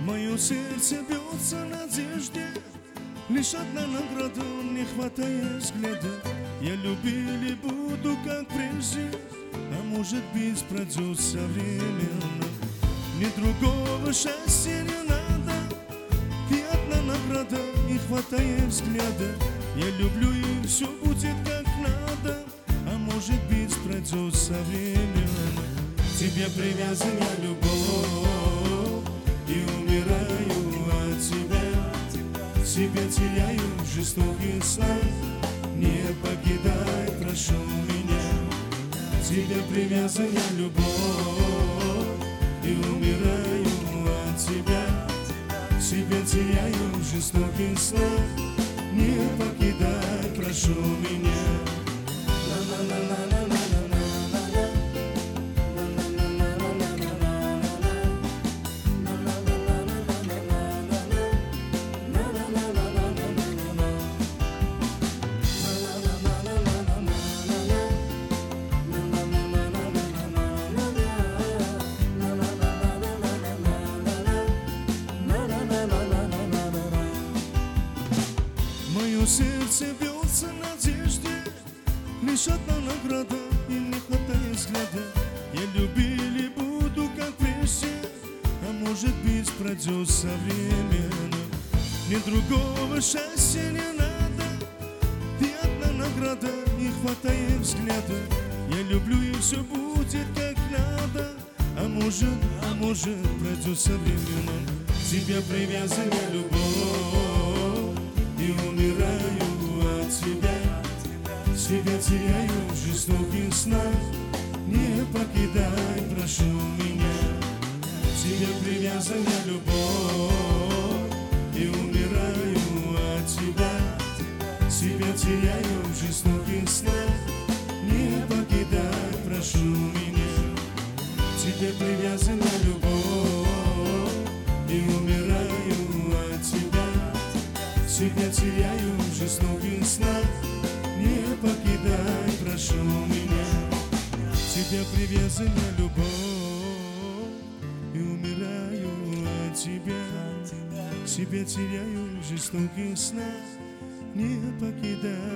Мое сердце бьется в надежде, лишь одна награда, не хватает взгляда. Я любил и буду как прежде, а может быть пройдет современно. Ни другого счастья не надо, и одна награда, не хватает взгляда. Я люблю и все будет как надо, а может быть пройдет современно. Тебе привязан я любовь, и умираю от тебя. Тебя теряю в жестоких снах, не покидай, прошу меня. Тебе привязан я любовь, и умираю от тебя. Тебя теряю в жестоких снах, не покидай, прошу меня. Мое сердце бьется в надежде, лишь одна награда, и не хватает взгляда. Я любил и буду как прежде, а может быть пройдет современно. Ни другого счастья не надо, и одна награда, не хватает взгляда. Я люблю и все будет как надо, а может пройдет современно. Тебя привязан я любовь, и умираю от тебя. Тебя теряю в жестоких снах, не покидай, прошу меня. Тебя привязан я любовь, и умираю от тебя. Тебя теряю в жестоких снах, не покидай, прошу меня. Тебя привязан я любовь, и умираю от тебя. Тебя теряю в жестоких снах, не покидай, прошу меня. Тебя привязан я любовь, и умираю от тебя. Тебя теряю в жестоких снах, не покидай.